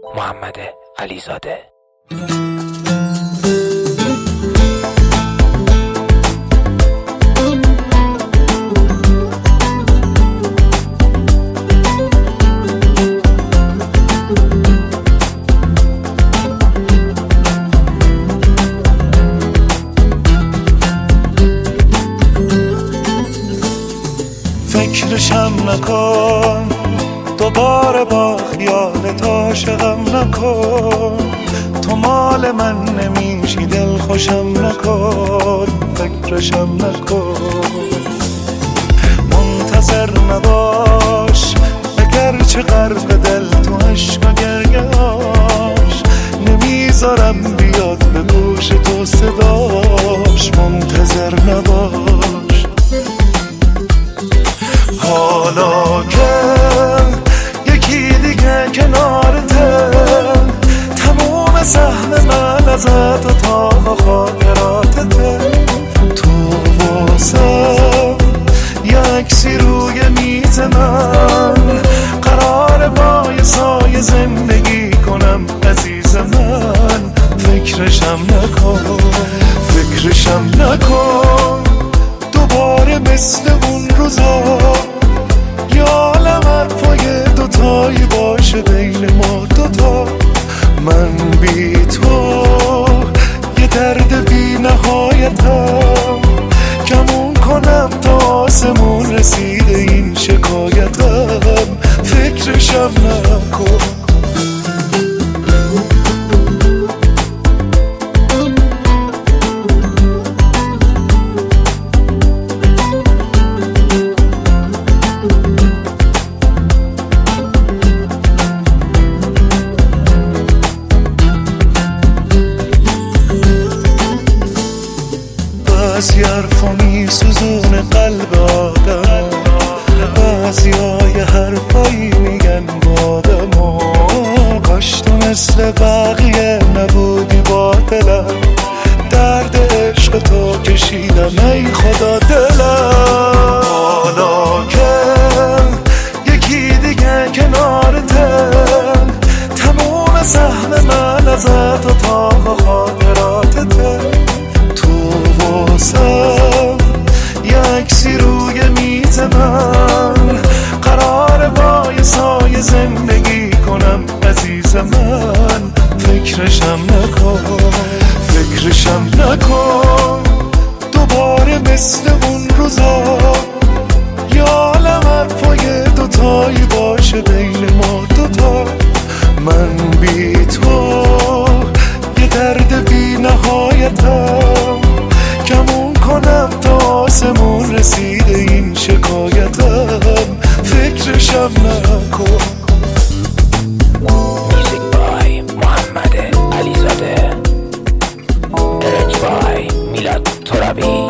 محمد علیزاده. فکرشم نکن دوباره با خیالت عاشقم نکن، تو مال من نمیشی دل خوشم نکن، فکرشم نکن. منتظر نباش اگرچه غرق دل تو عشق و گریه‌اش، نمیذارم بیاد به گوش تو صداش، منتظر نباش. حالا که یکی دیگه کنارته، تموم سهم من ازت و تا خاطراتته، تو واسم یه عکسی روی میز من، قرار با یه سایه زندگی کنم عزیز من، فکرشم نکن، فکرشم نکن دوباره مثل اون روزا، یا عالم حرفای دوتایی باشه بین ما دوتا، من بی تو یه درد بی نهایتم، کمون کنم تا آسمون رسیده این شکایتم، فکرشم نکن. بعضی حرفا میسوزونه قلب آدم، بعضیای حرفایی میگن با آدم، کاش تو مثل بقیه نبودی با دلم، درد عشق تو کشیدم ای خدا دلم. حالا که یکی دیگه کنارته، تموم سهم من ازت و تا خاطراتته، یه عکسی روی میز من، قرار با یه سایه زندگی کنم عزیز من، فکرشم نکن، فکرشم نکن دوباره مثل اون روزا، یا عالم حرفای دوتایی باشه بین ما دوتا، من بی تو یه درد بی نهایتم، کمون کنم تا آسمون رسیده این شکایتم، فکرشم نکن. موزیک بای محمد علیزاده، ارنج بای میلاد ترابی.